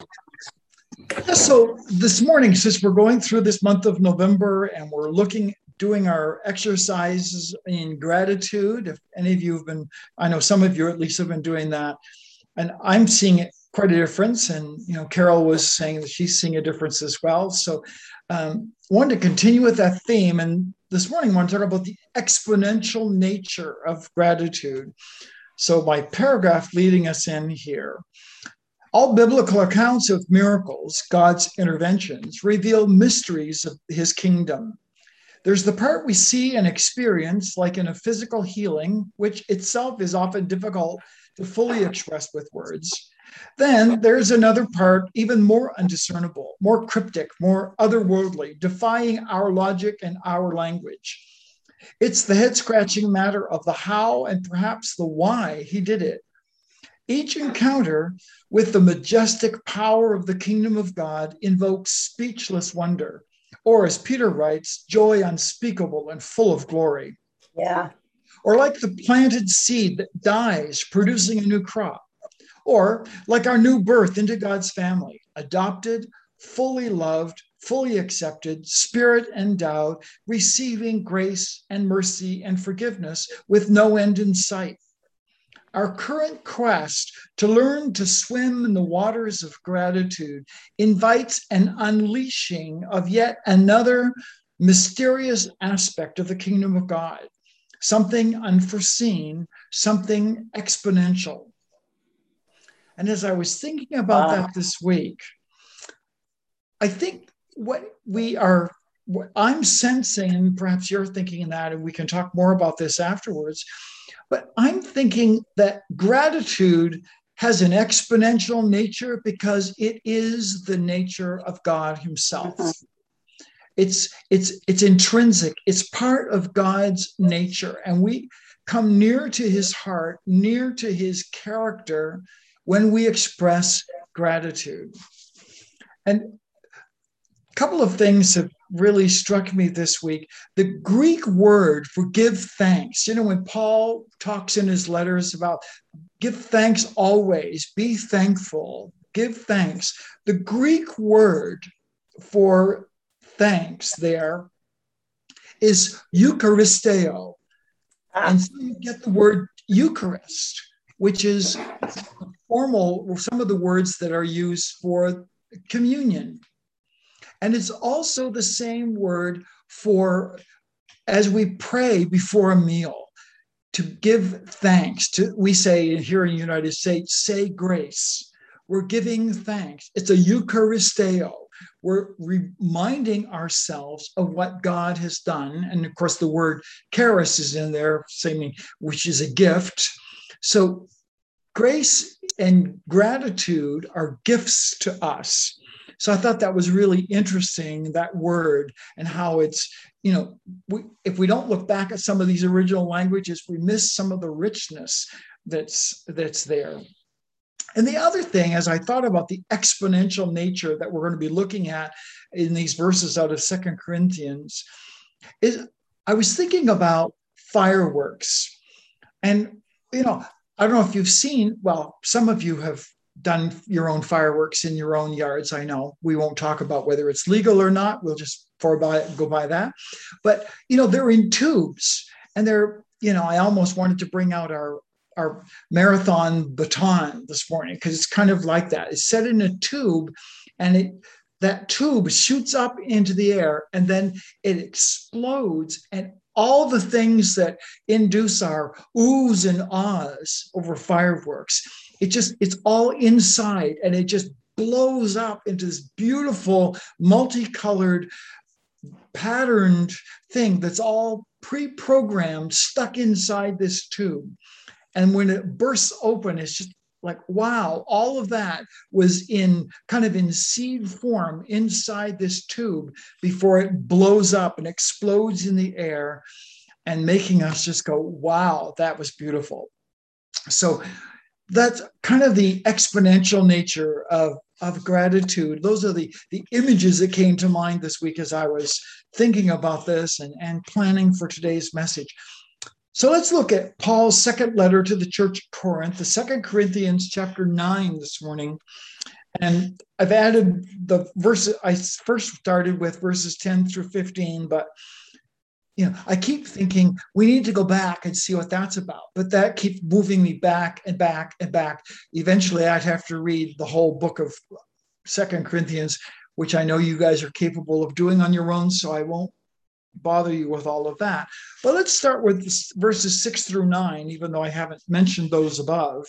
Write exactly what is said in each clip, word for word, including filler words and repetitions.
So this morning, since we're going through this month of November and we're looking, doing our exercises in gratitude, if any of you have been, I know some of you at least have been doing that, and I'm seeing it quite a difference. And, you know, Carol was saying that she's seeing a difference as well. So um, I wanted to continue with that theme. And this morning, I want to talk about the exponential nature of gratitude. So my paragraph leading us in here. All biblical accounts of miracles, God's interventions, reveal mysteries of his kingdom. There's the part we see and experience, like in a physical healing, which itself is often difficult to fully express with words. Then there's another part, even more undiscernible, more cryptic, more otherworldly, defying our logic and our language. It's the head-scratching matter of the how and perhaps the why he did it. Each encounter with the majestic power of the kingdom of God invokes speechless wonder, or as Peter writes, joy unspeakable and full of glory. Yeah. Or like the planted seed that dies, producing a new crop. Or like our new birth into God's family, adopted, fully loved, fully accepted, spirit endowed, receiving grace and mercy and forgiveness with no end in sight. Our current quest to learn to swim in the waters of gratitude invites an unleashing of yet another mysterious aspect of the kingdom of God, something unforeseen, something exponential. And as I was thinking about Wow. that this week, I think what we are, what I'm sensing, and perhaps you're thinking that, and we can talk more about this afterwards, but I'm thinking that gratitude has an exponential nature because it is the nature of God himself. Uh-huh. It's, it's, it's intrinsic. It's part of God's nature. And we come near to his heart, near to his character when we express gratitude. And a couple of things have really struck me this week. The Greek word for give thanks, you know, when Paul talks in his letters about give thanks always, be thankful, give thanks. The Greek word for thanks there is Eucharisteo. Ah. And so you get the word Eucharist, which is formal, some of the words that are used for communion. And it's also the same word for, as we pray before a meal, to give thanks. To, we say here in the United States, say grace. We're giving thanks. It's a Eucharisteo. We're reminding ourselves of what God has done. And of course, the word charis is in there, saying, which is a gift. So grace and gratitude are gifts to us. So I thought that was really interesting, that word, and how it's, you know, we, if we don't look back at some of these original languages, we miss some of the richness that's that's there. And the other thing, as I thought about the exponential nature that we're going to be looking at in these verses out of Second Corinthians, is I was thinking about fireworks. And, you know, I don't know if you've seen, well, some of you have done your own fireworks in your own yards. I know we won't talk about whether it's legal or not. We'll just for by, go by that. But, you know, they're in tubes and they're, you know, I almost wanted to bring out our, our marathon baton this morning because it's kind of like that. It's set in a tube and it, that tube shoots up into the air and then it explodes, and all the things that induce our oohs and ahs over fireworks, it just, it's all inside and it just blows up into this beautiful, multicolored, patterned thing that's all pre-programmed, stuck inside this tube. And when it bursts open, it's just like, wow, all of that was in kind of in seed form inside this tube before it blows up and explodes in the air and making us just go, wow, that was beautiful. So that's kind of the exponential nature of, of gratitude. Those are the, the images that came to mind this week as I was thinking about this and, and planning for today's message. So let's look at Paul's second letter to the church of Corinth, the Second Corinthians chapter nine this morning. And I've added the verses. I first started with verses ten through fifteen, but you know, I keep thinking we need to go back and see what that's about. But that keeps moving me back and back and back. Eventually, I'd have to read the whole book of Second Corinthians, which I know you guys are capable of doing on your own, so I won't bother you with all of that. But let's start with verses six through nine, even though I haven't mentioned those above.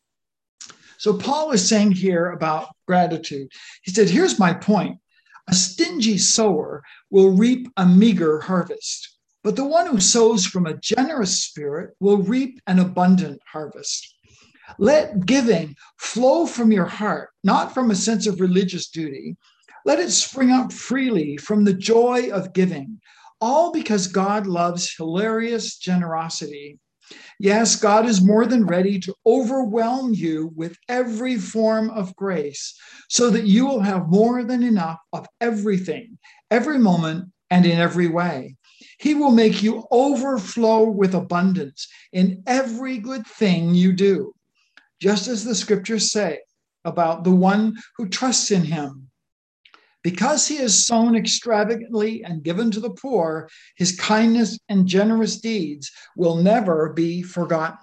So Paul is saying here about gratitude. He said, here's my point. A stingy sower will reap a meager harvest, but the one who sows from a generous spirit will reap an abundant harvest. Let giving flow from your heart, not from a sense of religious duty. Let it spring up freely from the joy of giving, all because God loves hilarious generosity. Yes, God is more than ready to overwhelm you with every form of grace so that you will have more than enough of everything, every moment, and in every way. He will make you overflow with abundance in every good thing you do, just as the scriptures say about the one who trusts in him. Because he has sown extravagantly and given to the poor, his kindness and generous deeds will never be forgotten.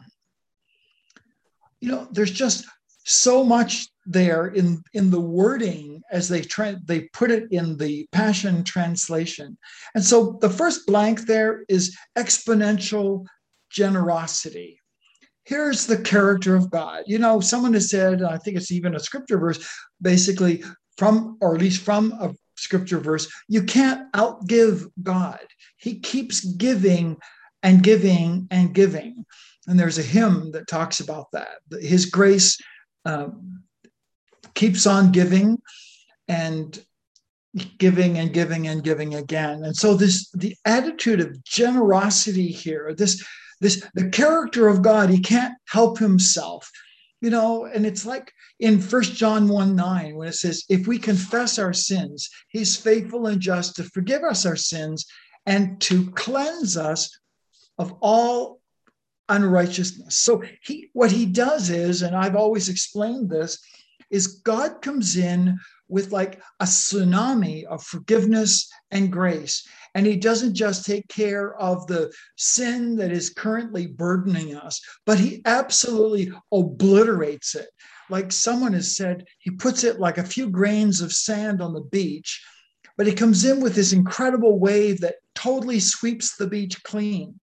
You know, there's just so much there in, in the wording as they tra- they put it in the Passion Translation. And so the first blank there is exponential generosity. Here's the character of God. You know, someone has said, I think it's even a scripture verse, basically, from, or at least from a scripture verse, you can't outgive God. He keeps giving and giving and giving. And there's a hymn that talks about that. His grace uh, keeps on giving and giving and giving and giving again. And so this, the attitude of generosity here, this, this, the character of God, he can't help himself. You know, and it's like in First John one nine, when it says, if we confess our sins, he's faithful and just to forgive us our sins and to cleanse us of all unrighteousness. So he, what he does is, and I've always explained this, is God comes in with like a tsunami of forgiveness and grace. And he doesn't just take care of the sin that is currently burdening us, but he absolutely obliterates it. Like someone has said, he puts it like a few grains of sand on the beach, but he comes in with this incredible wave that totally sweeps the beach clean.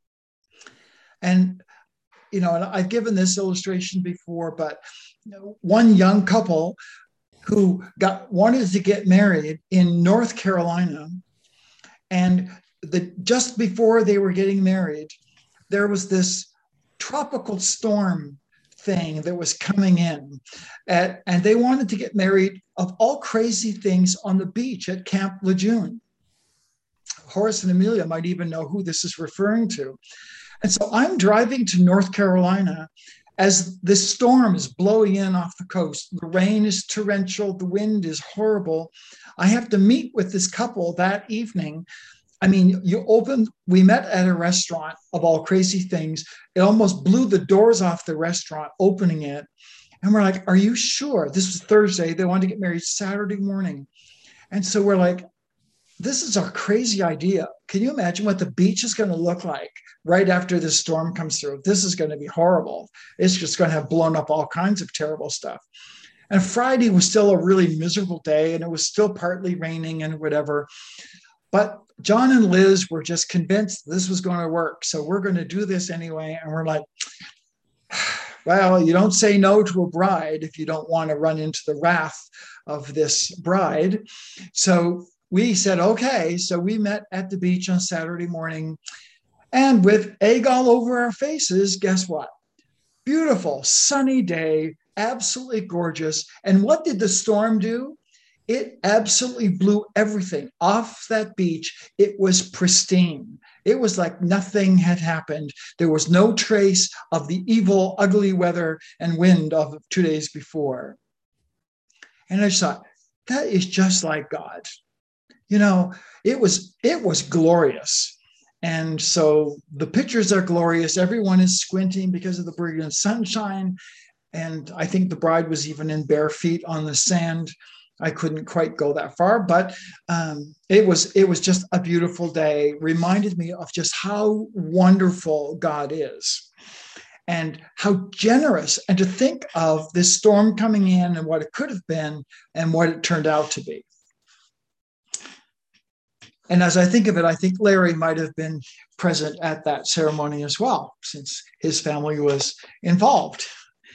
And, you know, and I've given this illustration before, but you know, one young couple who got wanted to get married in North Carolina, and the, just before they were getting married, there was this tropical storm thing that was coming in. At, and they wanted to get married, of all crazy things, on the beach at Camp Lejeune. Horace and Amelia might even know who this is referring to. And so I'm driving to North Carolina as this storm is blowing in off the coast. The rain is torrential. The wind is horrible. I have to meet with this couple that evening. I mean, you open, we met at a restaurant, of all crazy things. It almost blew the doors off the restaurant opening it. And we're like, are you sure? This was Thursday. They wanted to get married Saturday morning. And so we're like, this is our crazy idea. Can you imagine what the beach is going to look like right after this storm comes through? This is going to be horrible. It's just going to have blown up all kinds of terrible stuff. And Friday was still a really miserable day, and it was still partly raining and whatever. But John and Liz were just convinced this was going to work. So we're going to do this anyway. And we're like, well, you don't say no to a bride if you don't want to run into the wrath of this bride. So we said, okay. So we met at the beach on Saturday morning, and with egg all over our faces, guess what? Beautiful, sunny day, absolutely gorgeous. And what did the storm do? It absolutely blew everything off that beach. It was pristine. It was like nothing had happened. There was no trace of the evil, ugly weather and wind of two days before. And I just thought, that is just like God. You know, it was it was glorious. And so the pictures are glorious. Everyone is squinting because of the brilliant sunshine. And I think the bride was even in bare feet on the sand. I couldn't quite go that far, but um, it was it was just a beautiful day. Reminded me of just how wonderful God is, and how generous. And to think of this storm coming in and what it could have been and what it turned out to be. And as I think of it, I think Larry might have been present at that ceremony as well, since his family was involved.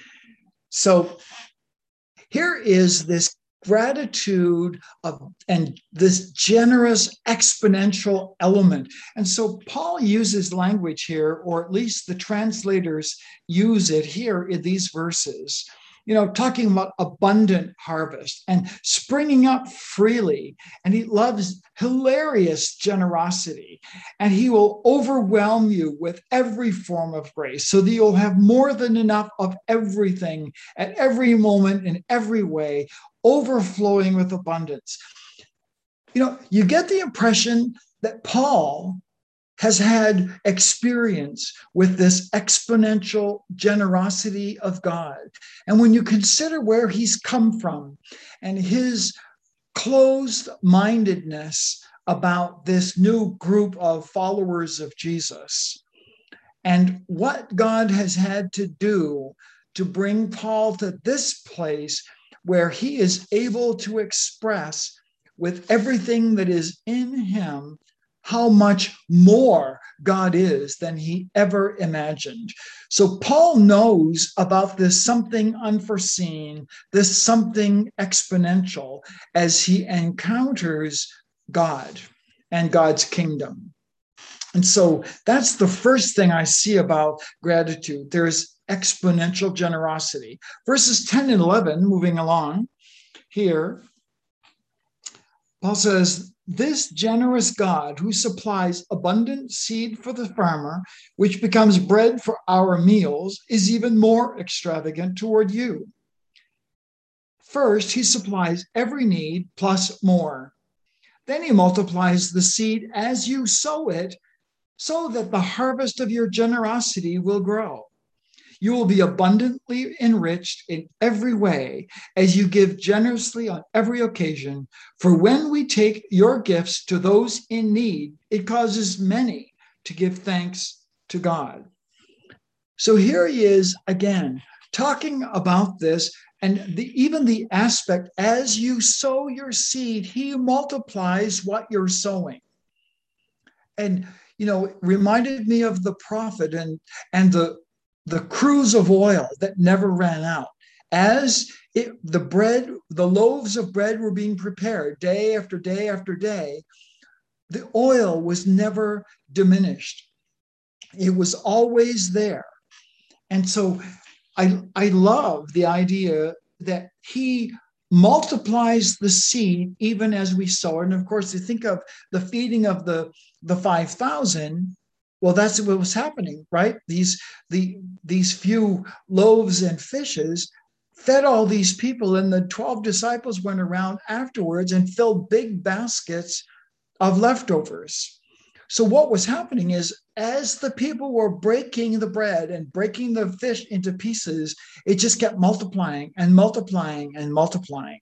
So here is this gratitude of, and this generous exponential element. And so Paul uses language here, or at least the translators use it here in these verses, you know, talking about abundant harvest and springing up freely. And he loves hilarious generosity, and he will overwhelm you with every form of grace so that you'll have more than enough of everything at every moment in every way, overflowing with abundance. You know, you get the impression that Paul has had experience with this exponential generosity of God. And when you consider where he's come from and his closed-mindedness about this new group of followers of Jesus, and what God has had to do to bring Paul to this place where he is able to express with everything that is in him how much more God is than he ever imagined. So Paul knows about this something unforeseen, this something exponential, as he encounters God and God's kingdom. And so that's the first thing I see about gratitude. There's exponential generosity. Verses ten and eleven, moving along here, Paul says, "This generous God who supplies abundant seed for the farmer, which becomes bread for our meals, is even more extravagant toward you. First, he supplies every need plus more. Then he multiplies the seed as you sow it, so that the harvest of your generosity will grow. You will be abundantly enriched in every way as you give generously on every occasion. For when we take your gifts to those in need, it causes many to give thanks to God." So here he is again, talking about this, and the, even the aspect, as you sow your seed, he multiplies what you're sowing. And, you know, it reminded me of the prophet and, and the the cruse of oil that never ran out. As it, the bread, the loaves of bread were being prepared day after day after day, the oil was never diminished. It was always there. And so I, I love the idea that he multiplies the seed even as we sow. And of course, you think of the feeding of the, the five thousand. Well, that's what was happening, right? These, the, these few loaves and fishes fed all these people, and the twelve disciples went around afterwards and filled big baskets of leftovers. So what was happening is, as the people were breaking the bread and breaking the fish into pieces, it just kept multiplying and multiplying and multiplying.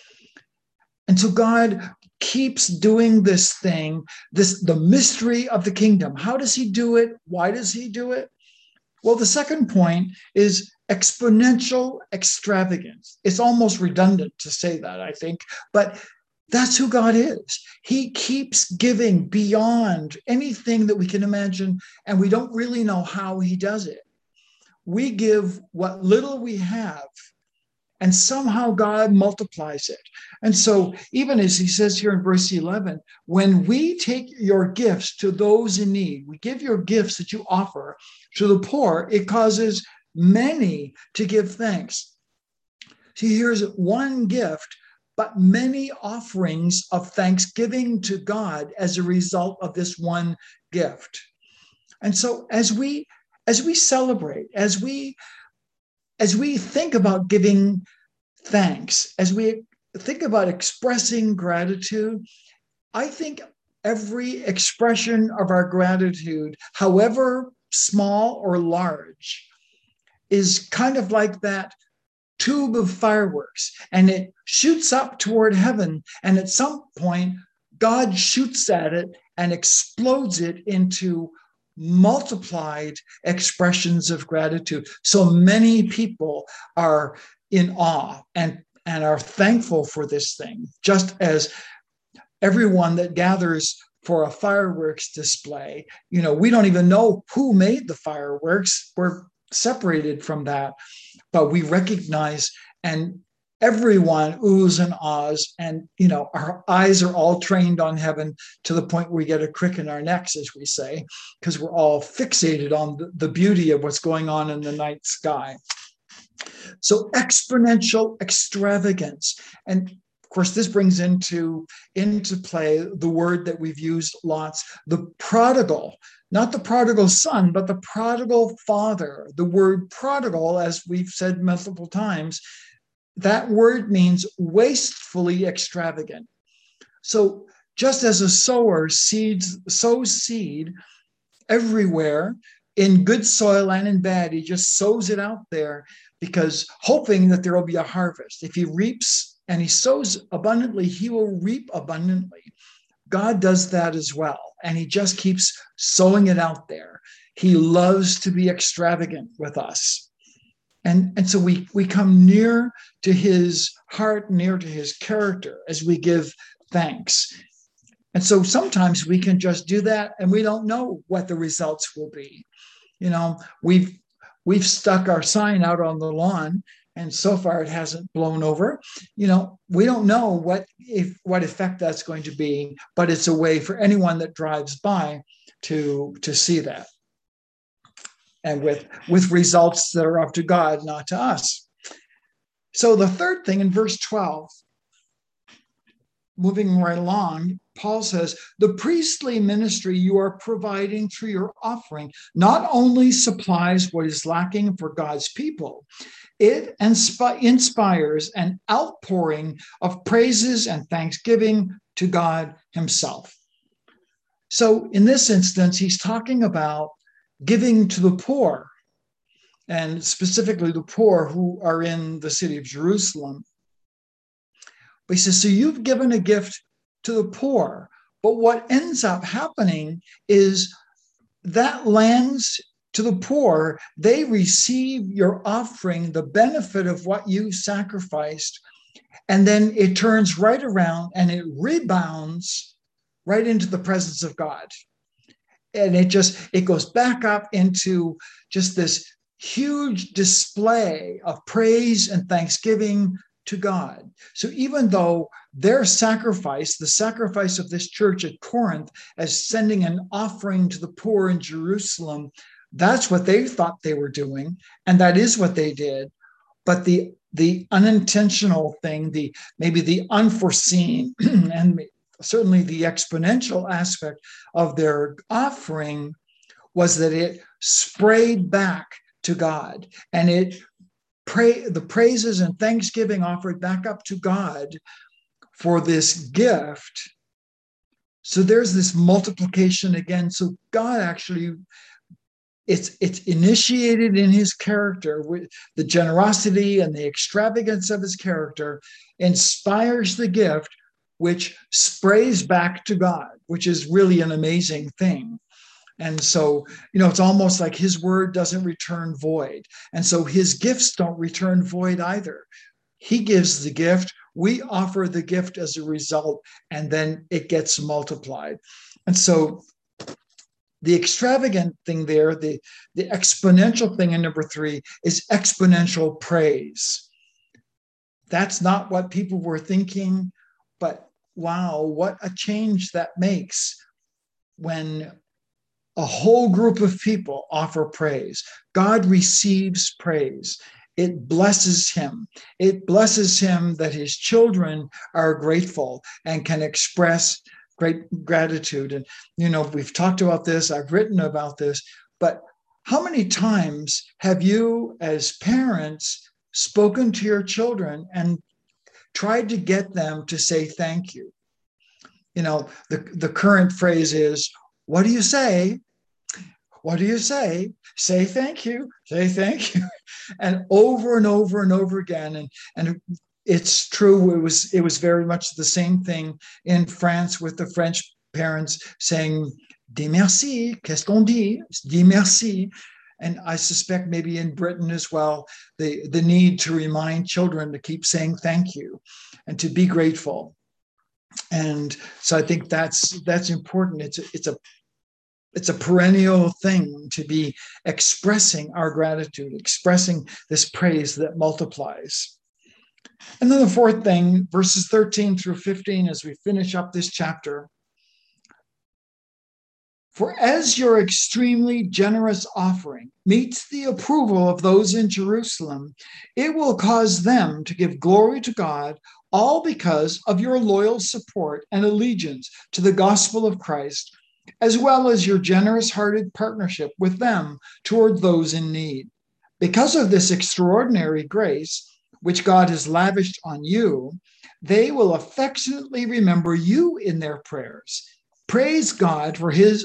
And so God keeps doing this thing, this the mystery of the kingdom. How does he do it? Why does he do it? Well, the second point is exponential extravagance. It's almost redundant to say that, I think, but that's who God is. He keeps giving beyond anything that we can imagine, and we don't really know how he does it. We give what little we have, and somehow God multiplies it. And so even as he says here in verse eleven, when we take your gifts to those in need, we give your gifts that you offer to the poor, it causes many to give thanks. See, here's one gift, but many offerings of thanksgiving to God as a result of this one gift. And so as we as we celebrate, as we As we think about giving thanks, as we think about expressing gratitude, I think every expression of our gratitude, however small or large, is kind of like that tube of fireworks, and it shoots up toward heaven. And at some point, God shoots at it and explodes it into multiplied expressions of gratitude. So many people are in awe and, and are thankful for this thing, just as everyone that gathers for a fireworks display, you know, we don't even know who made the fireworks. We're separated from that, but we recognize, and everyone oohs and ahs, and, you know, our eyes are all trained on heaven to the point where we get a crick in our necks, as we say, because we're all fixated on the, the beauty of what's going on in the night sky. So exponential extravagance. And of course, this brings into, into play the word that we've used lots, the prodigal, not the prodigal son, but the prodigal father. The word prodigal, as we've said multiple times, that word means wastefully extravagant. So just as a sower seeds, sows seed everywhere, in good soil and in bad, he just sows it out there because hoping that there will be a harvest. If he reaps and he sows abundantly, he will reap abundantly. God does that as well. And he just keeps sowing it out there. He loves to be extravagant with us. And, and so we, we come near to his heart, near to his character as we give thanks. And so sometimes we can just do that and we don't know what the results will be. You know, we've, we've stuck our sign out on the lawn, and so far it hasn't blown over. You know, we don't know what if what effect that's going to be, but it's a way for anyone that drives by to, to see that. And with, with results that are up to God, not to us. So the third thing in verse twelve, moving right along, Paul says, the priestly ministry you are providing through your offering not only supplies what is lacking for God's people, it insp- inspires an outpouring of praises and thanksgiving to God himself. So in this instance, he's talking about giving to the poor, and specifically the poor who are in the city of Jerusalem. But he says, so you've given a gift to the poor, but what ends up happening is that lands to the poor. They receive your offering, the benefit of what you sacrificed, and then it turns right around and it rebounds right into the presence of God. And it just, it goes back up into just this huge display of praise and thanksgiving to God. So even though their sacrifice, the sacrifice of this church at Corinth, as sending an offering to the poor in Jerusalem, that's what they thought they were doing. And that is what they did. But the, the unintentional thing, the maybe the unforeseen and certainly the exponential aspect of their offering was that it sprayed back to God, and it pray the praises and thanksgiving offered back up to God for this gift. So there's this multiplication again. So God actually, it's it's initiated in his character with the generosity and the extravagance of his character, inspires the gift, which sprays back to God, which is really an amazing thing. And so, you know, it's almost like his word doesn't return void. And so his gifts don't return void either. He gives the gift, we offer the gift as a result, and then it gets multiplied. And so the extravagant thing there, the, the exponential thing in number three is exponential praise. That's not what people were thinking, but wow, what a change that makes when a whole group of people offer praise. God receives praise. It blesses him. It blesses him that his children are grateful and can express great gratitude. And, you know, we've talked about this, I've written about this, but how many times have you as parents spoken to your children and tried to get them to say thank you? You know, the, the current phrase is, what do you say? what do you say? Say thank you, say thank you. And over and over and over again. And, and it's true, it was, it was very much the same thing in France with the French parents saying, dis merci, qu'est-ce qu'on dit? Dis merci. And I suspect maybe in Britain as well, the, the need to remind children to keep saying thank you and to be grateful. And so I think that's that's important. It's a, it's a it's a perennial thing to be expressing our gratitude, expressing this praise that multiplies. And then the fourth thing, verses thirteen through fifteen, as we finish up this chapter. For as your extremely generous offering meets the approval of those in Jerusalem, it will cause them to give glory to God, all because of your loyal support and allegiance to the gospel of Christ, as well as your generous-hearted partnership with them toward those in need. Because of this extraordinary grace, which God has lavished on you, they will affectionately remember you in their prayers. Praise God for his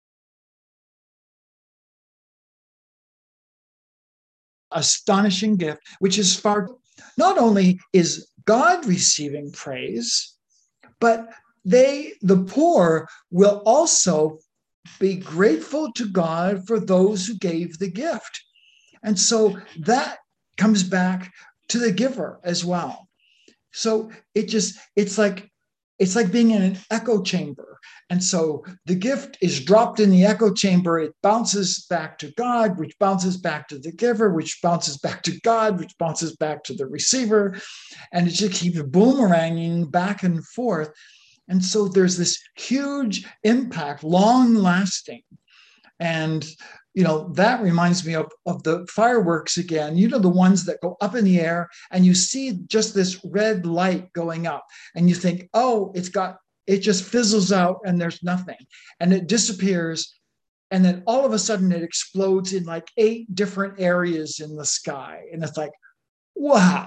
astonishing gift, which is far. Not only is God receiving praise, but they, the poor, will also be grateful to God for those who gave the gift. And so that comes back to the giver as well. So it just, it's like, it's like being in an echo chamber. And so the gift is dropped in the echo chamber. It bounces back to God, which bounces back to the giver, which bounces back to God, which bounces back to the receiver. And it just keeps boomeranging back and forth. And so there's this huge impact, long lasting. And, you know, that reminds me of, of the fireworks again, you know, the ones that go up in the air and you see just this red light going up and you think, oh, it's got, it just fizzles out and there's nothing and it disappears. And then all of a sudden it explodes in like eight different areas in the sky. And it's like, wow.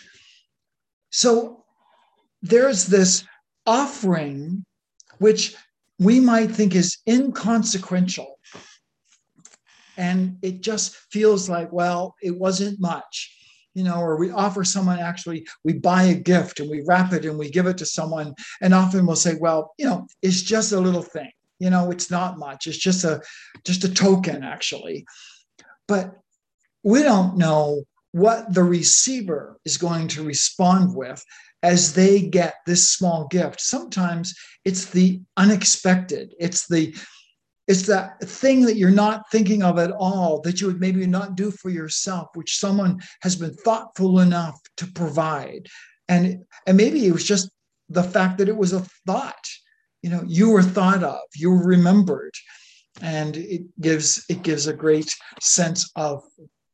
So there's this offering, which we might think is inconsequential. And it just feels like, well, it wasn't much, you know, or we offer someone, actually, we buy a gift and we wrap it and we give it to someone. And often we'll say, well, you know, it's just a little thing, you know, it's not much. It's just a, just a token, actually. But we don't know what the receiver is going to respond with as they get this small gift. Sometimes it's the unexpected. It's the It's that thing that you're not thinking of at all, that you would maybe not do for yourself, which someone has been thoughtful enough to provide. And, and maybe it was just the fact that it was a thought. You know, you were thought of, you were remembered. And it gives, it gives a great sense of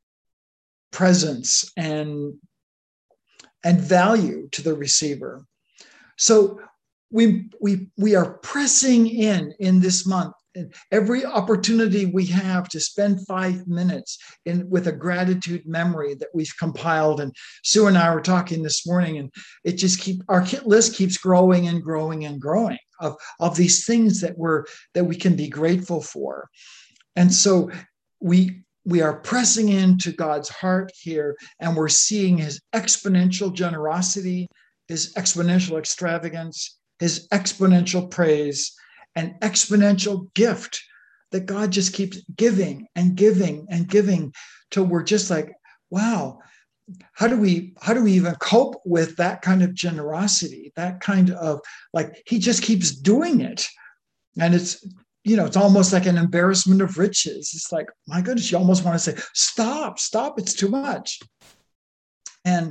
presence and, and value to the receiver. So we, we, we are pressing in in this month. Every opportunity we have to spend five minutes in with a gratitude memory that we've compiled. And Sue and I were talking this morning, and it just keep our list keeps growing and growing and growing of, of these things that we're that we can be grateful for. And so we we are pressing into God's heart here, and we're seeing his exponential generosity, his exponential extravagance, his exponential praise, an exponential gift that God just keeps giving and giving and giving till we're just like, wow, how do we, how do we even cope with that kind of generosity? That kind of like, he just keeps doing it. And it's, you know, it's almost like an embarrassment of riches. It's like, my goodness, you almost want to say, stop, stop, it's too much. And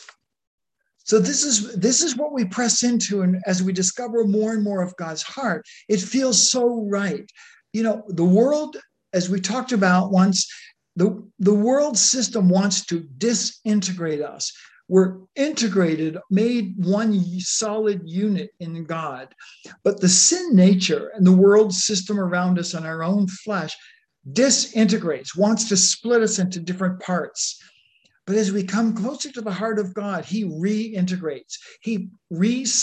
So this is this is what we press into, and as we discover more and more of God's heart, it feels so right. You know, the world, as we talked about once, the, the world system wants to disintegrate us. We're integrated, made one solid unit in God. But the sin nature and the world system around us and our own flesh disintegrates, wants to split us into different parts. But as we come closer to the heart of God, he reintegrates, he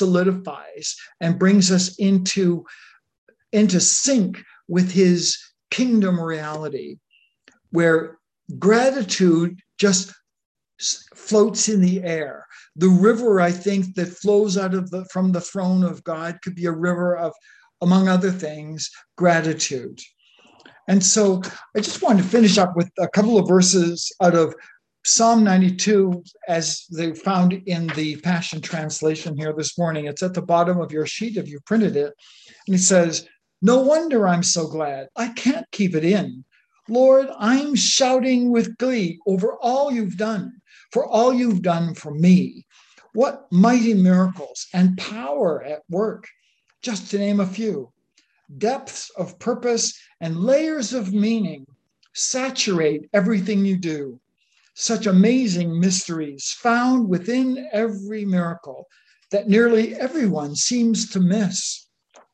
re-solidifies and brings us into, into sync with his kingdom reality where gratitude just floats in the air. The river, I think, that flows out of the from the throne of God could be a river of, among other things, gratitude. And so I just wanted to finish up with a couple of verses out of Psalm ninety-two, as they found in the Passion Translation here this morning. It's at the bottom of your sheet if you printed it. And it says, "No wonder I'm so glad. I can't keep it in. Lord, I'm shouting with glee over all you've done, for all you've done for me. What mighty miracles and power at work, just to name a few. Depths of purpose and layers of meaning saturate everything you do. Such amazing mysteries found within every miracle that nearly everyone seems to miss."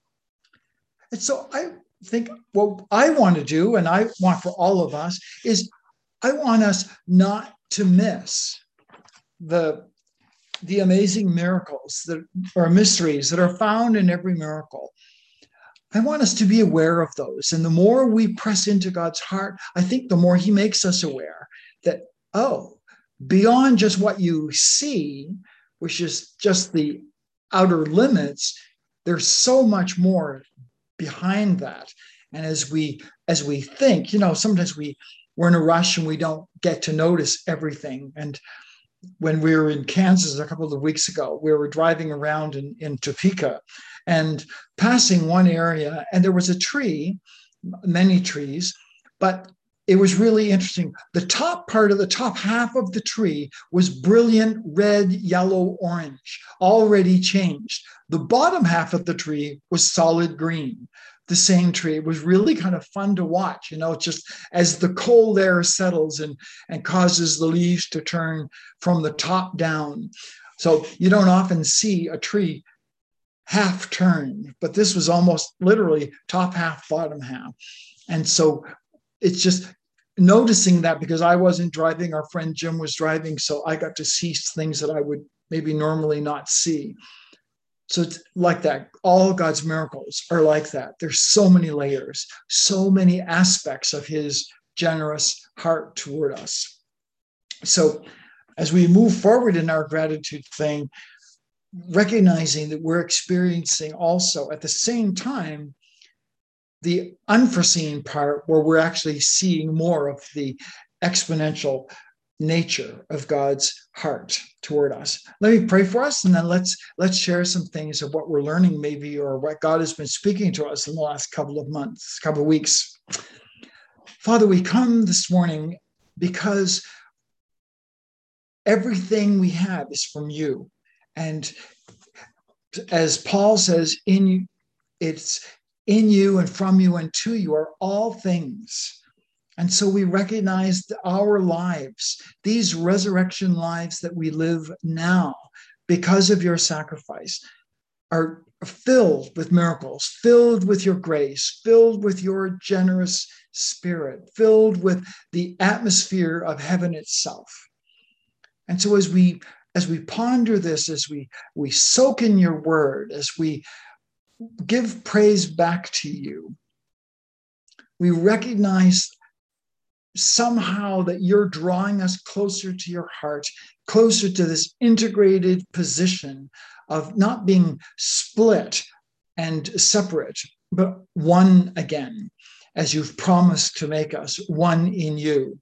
And so I think what I want to do, and I want for all of us, is I want us not to miss the, the amazing miracles that or mysteries that are found in every miracle. I want us to be aware of those. And the more we press into God's heart, I think the more he makes us aware that, oh, beyond just what you see, which is just the outer limits, there's so much more behind that. And as we as we think, you know, sometimes we we're in a rush and we don't get to notice everything. And when we were in Kansas a couple of weeks ago, we were driving around in, in Topeka and passing one area, and there was a tree, many trees, but it was really interesting. The top part of the top half of the tree was brilliant red, yellow, orange, already changed. The bottom half of the tree was solid green. The same tree. It was really kind of fun to watch, you know, just as the cold air settles and, and causes the leaves to turn from the top down. So you don't often see a tree half turned, but this was almost literally top half, bottom half. And so it's just noticing that, because I wasn't driving, our friend Jim was driving, so I got to see things that I would maybe normally not see. So it's like that. All God's miracles are like that. There's so many layers, so many aspects of his generous heart toward us. So as we move forward in our gratitude thing, recognizing that we're experiencing also at the same time the unforeseen part where we're actually seeing more of the exponential nature of God's heart toward us. Let me pray for us, and then let's let's share some things of what we're learning maybe, or what God has been speaking to us in the last couple of months, couple of weeks. Father, we come this morning because everything we have is from you. And as Paul says, in it's in you and from you and to you are all things. And so we recognize that our lives, these resurrection lives that we live now because of your sacrifice, are filled with miracles, filled with your grace, filled with your generous spirit, filled with the atmosphere of heaven itself. And so as we as we ponder this, as we, we soak in your word, as we give praise back to you, we recognize somehow that you're drawing us closer to your heart, closer to this integrated position of not being split and separate, but one again, as you've promised to make us one in you.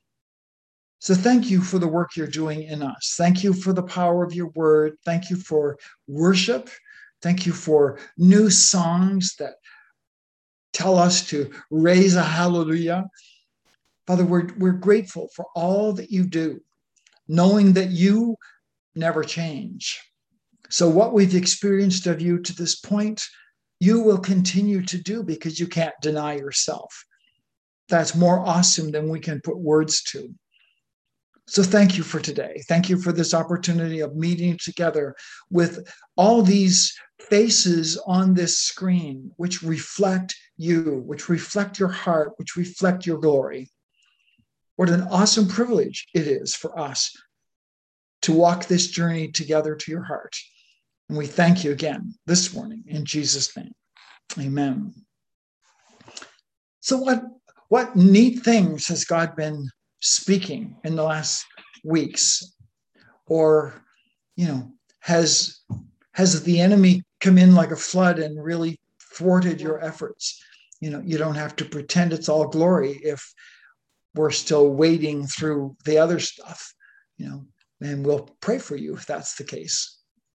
So thank you for the work you're doing in us. Thank you for the power of your word. Thank you for worship. Thank you for new songs that tell us to raise a hallelujah. Father, we're, we're grateful for all that you do, knowing that you never change. So what we've experienced of you to this point, you will continue to do, because you can't deny yourself. That's more awesome than we can put words to. So thank you for today. Thank you for this opportunity of meeting together with all these faces on this screen, which reflect you, which reflect your heart, which reflect your glory. What an awesome privilege it is for us to walk this journey together to your heart. And we thank you again this morning in Jesus' name. Amen. So what what neat things has God been speaking in the last weeks? Or, you know, has has the enemy come in like a flood and really thwarted your efforts? You know, you don't have to pretend it's all glory if we're still wading through the other stuff, you know, and we'll pray for you if that's the case.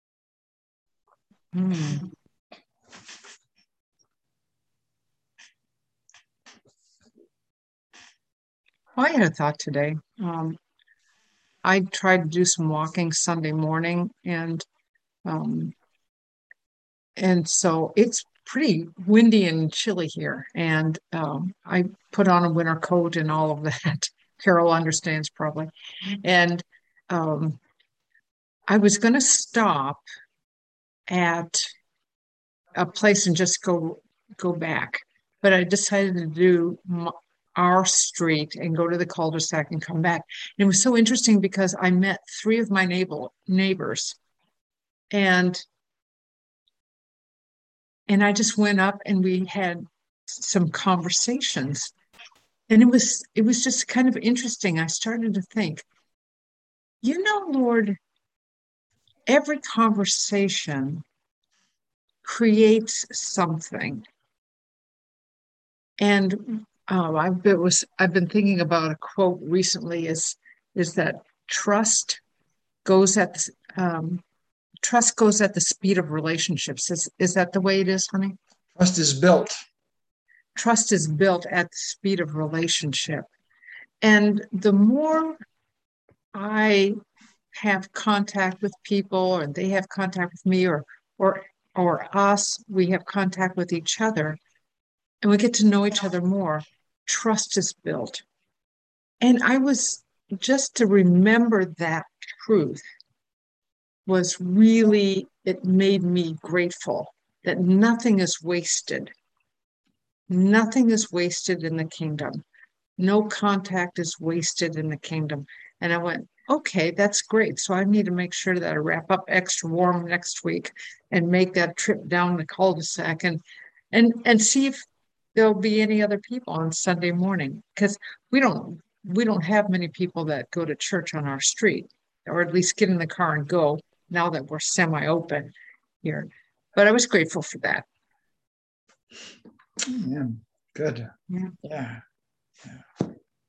Mm. I had a thought today. Um, I tried to do some walking Sunday morning, and um, and so it's pretty windy and chilly here. And um, I put on a winter coat and all of that. Carol understands probably. And um, I was going to stop at a place and just go go back, but I decided to do m- our street and go to the cul-de-sac and come back. And it was so interesting because I met three of my neighbor neighbors, and and I just went up and we had some conversations. And it was it was just kind of interesting. I started to think, you know, Lord, every conversation creates something. And um, I've been was I've been thinking about a quote recently is is that trust goes at the, um, trust goes at the speed of relationships. Is is that the way it is, honey? Trust is built. Trust is built at the speed of relationship. And the more I have contact with people, or they have contact with me, or or or us, we have contact with each other, and we get to know each other more, trust is built. And I was just to remember that truth was really, it made me grateful that nothing is wasted. Nothing is wasted in the kingdom. No contact is wasted in the kingdom. And I went, okay, that's great. So I need to make sure that I wrap up extra warm next week and make that trip down the cul-de-sac and and and see if there'll be any other people on Sunday morning. Because we don't we don't have many people that go to church on our street, or at least get in the car and go now that we're semi-open here. But I was grateful for that. Yeah, good. Yeah. Yeah. Yeah.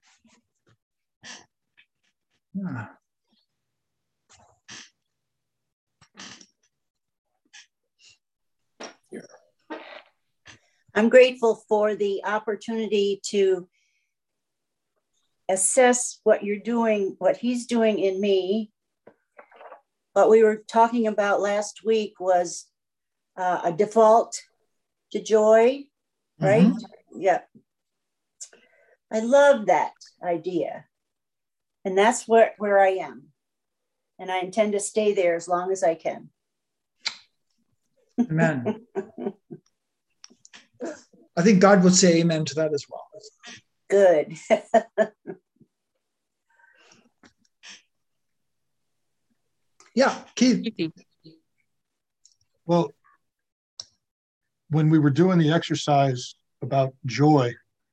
Yeah. I'm grateful for the opportunity to assess what you're doing, what he's doing in me. What we were talking about last week was uh, a default to joy, right? Mm-hmm. Yeah. I love that idea. And that's where, where I am. And I intend to stay there as long as I can. Amen. I think God would say amen to that as well. Good. Yeah, Keith. Well, when we were doing the exercise about joy,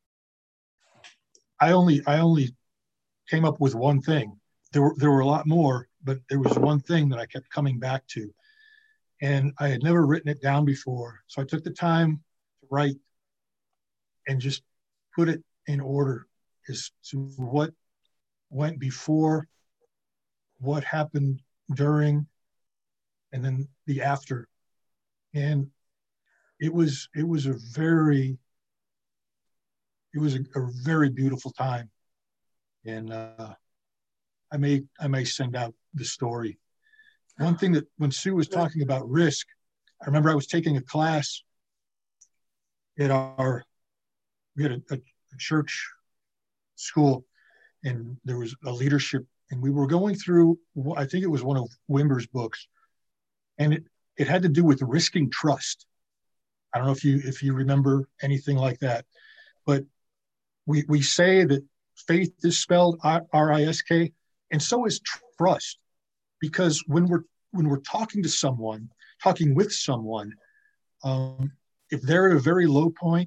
I only I only came up with one thing. There were there were a lot more, but there was one thing that I kept coming back to. And I had never written it down before. So I took the time to write and just put it in order as to what went before, what happened during, and then the after. And it was it was a very it was a, a very beautiful time. And uh, I may I may send out the story. One thing that when Sue was talking about risk, I remember I was taking a class at our we had a, a, a church school, and there was a leadership, and we were going through, I think it was one of Wimber's books, and it, it had to do with risking trust. I don't know if you if you remember anything like that, but we we say that faith is spelled R I S K, and so is trust, because when we're when we're talking to someone, talking with someone, um, if they're at a very low point,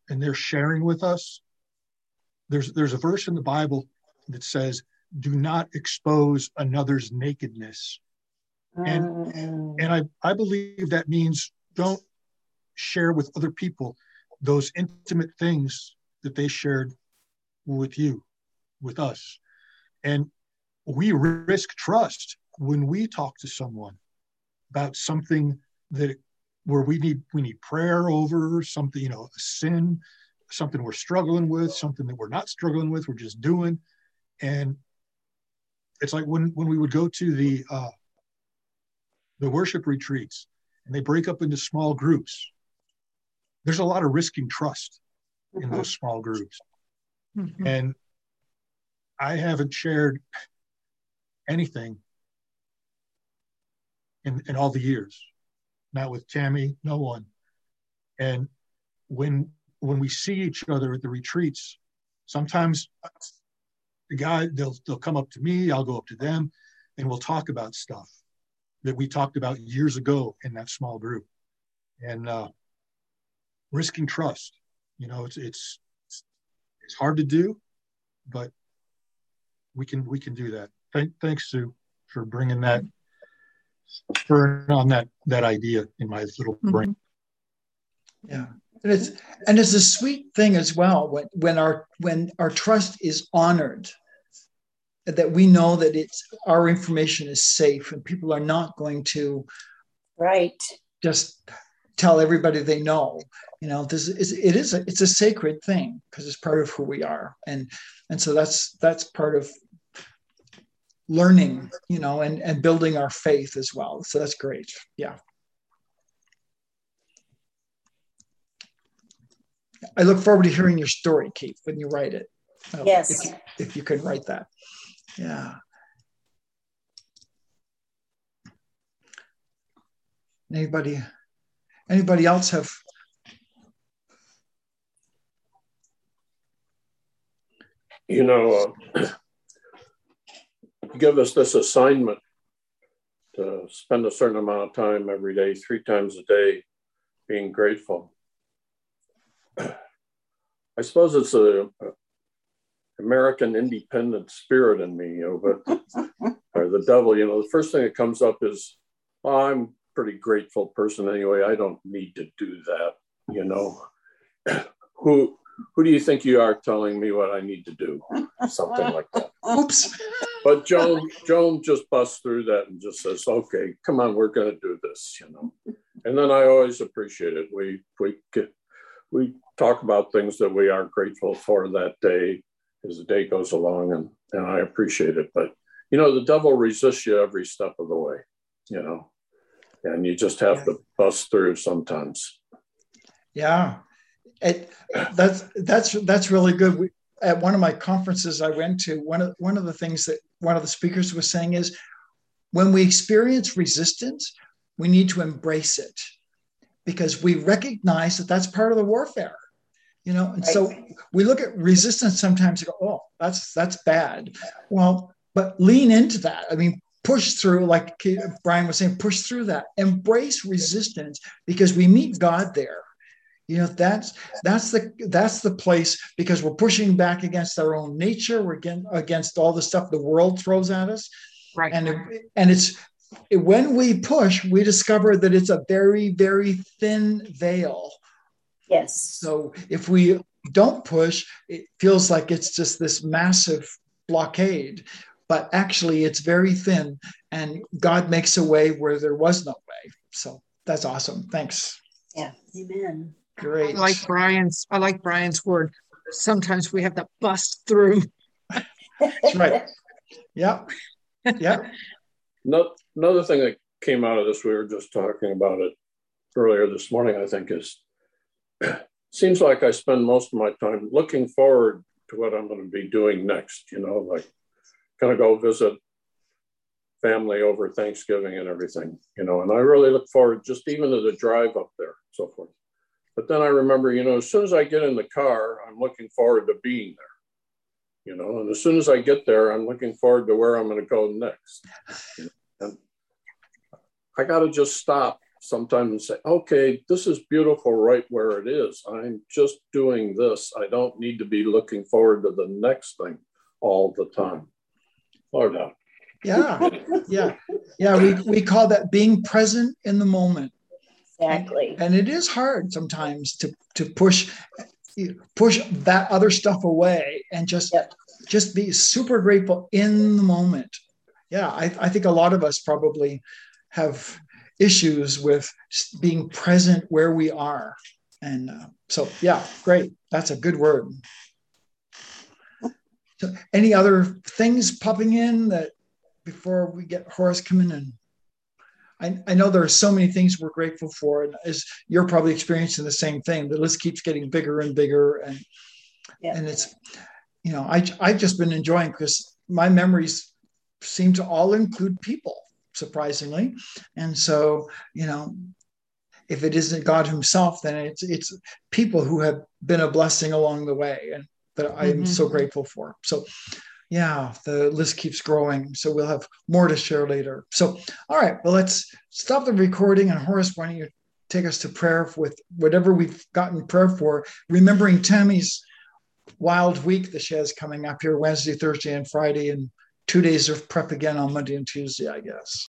and they're sharing with us, there's there's a verse in the Bible that says, do not expose another's nakedness. And Mm. and I, I believe that means don't share with other people those intimate things that they shared with you, with us. And we risk trust when we talk to someone about something that where we need we need prayer over, something, you know, a sin, something we're struggling with, something that we're not struggling with, we're just doing. And it's like when when we would go to the uh, the worship retreats and they break up into small groups. There's a lot of risking trust in Mm-hmm. those small groups. Mhm. And I haven't shared anything in, in all the years, not with Tammy, no one. And when when we see each other at the retreats, sometimes the guy, they'll they'll come up to me, I'll go up to them, and we'll talk about stuff that we talked about years ago in that small group. And uh, risking trust, you know, it's it's it's hard to do, but we can we can do that. Thank, thanks, Sue, for bringing that, spurring on that that idea in my little brain. Yeah. And it's and it's a sweet thing as well when when our when our trust is honored, that we know that it's our information is safe and people are not going to Right. just tell everybody they know. You know, this is it is a it's a sacred thing because it's part of who we are. And and so that's that's part of learning, you know, and, and building our faith as well. So that's great. Yeah. I look forward to hearing your story, Keith, when you write it. Uh, Yes. If you, if you can write that. Yeah. Anybody, anybody else have? You know, uh, give us this assignment to spend a certain amount of time every day, three times a day, being grateful. I suppose it's a, a American independent spirit in me, you know, but or the devil, you know, the first thing that comes up is, well, I'm a pretty grateful person anyway. I don't need to do that, you know. Who who do you think you are telling me what I need to do? Something like that. Oops. But Joan, Joan just busts through that and just says, okay, come on, we're going to do this, you know. And then I always appreciate it. We we get, we talk about things that we aren't grateful for that day as the day goes along, and, and I appreciate it. But, you know, the devil resists you every step of the way, you know, and you just have to bust through sometimes. Yeah. It, that's that's that's really good. We, at one of my conferences I went to, one of one of the things that one of the speakers was saying is, when we experience resistance, we need to embrace it because we recognize that that's part of the warfare, you know. And so we look at resistance sometimes and go, "Oh, that's that's bad." Well, but lean into that. I mean, push through, like Brian was saying, push through that. Embrace resistance because we meet God there. You know, that's that's the that's the place, because we're pushing back against our own nature. We're against, against all the stuff the world throws at us. Right. And it, and it's when we push, we discover that it's a very, very thin veil. Yes. So if we don't push, it feels like it's just this massive blockade. But actually, it's very thin, and God makes a way where there was no way. So that's awesome. Thanks. Yeah. Amen. Great. I like Brian's. I like Brian's word. Sometimes we have to bust through. That's right. Yeah. Yeah. No, another thing that came out of this, we were just talking about it earlier this morning, I think, is seems like I spend most of my time looking forward to what I'm going to be doing next, you know, like going to go visit family over Thanksgiving and everything, you know, and I really look forward just even to the drive up there, so forth. But then I remember, you know, as soon as I get in the car, I'm looking forward to being there, you know, and as soon as I get there, I'm looking forward to where I'm going to go next. You know? And I got to just stop sometimes say, okay, this is beautiful right where it is. I'm just doing this. I don't need to be looking forward to the next thing all the time. Lord help. Yeah, yeah, yeah. We, we call that being present in the moment. Exactly. And, and it is hard sometimes to, to push push that other stuff away and just, Yep. just be super grateful in the moment. Yeah, I, I think a lot of us probably have issues with being present where we are. And uh, so, yeah, great. That's a good word. So any other things popping in that before we get Horace coming in? I, I know there are so many things we're grateful for, and as you're probably experiencing the same thing, the list keeps getting bigger and bigger. And, Yeah. and it's, you know, I, I've just been enjoying, because my memories seem to all include people, surprisingly. And so, you know, if it isn't God himself, then it's it's people who have been a blessing along the way, and that I am Mm-hmm. so grateful for. So yeah, the list keeps growing. So we'll have more to share later. So, all right, well, let's stop the recording. And Horace, why don't you take us to prayer with whatever we've gotten prayer for, remembering Tammy's wild week that she has coming up here Wednesday, Thursday, and Friday, and two days of prep again on Monday and Tuesday, I guess.